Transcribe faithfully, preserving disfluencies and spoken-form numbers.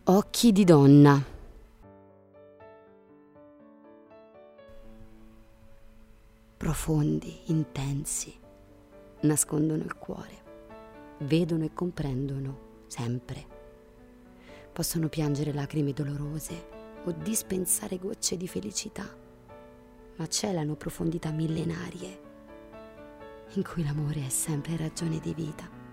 Occhi di donna. Profondi, intensi, nascondono il cuore, vedono e comprendono sempre. Possono piangere lacrime dolorose o dispensare gocce di felicità, ma celano profondità millenarie in cui l'amore è sempre ragione di vita.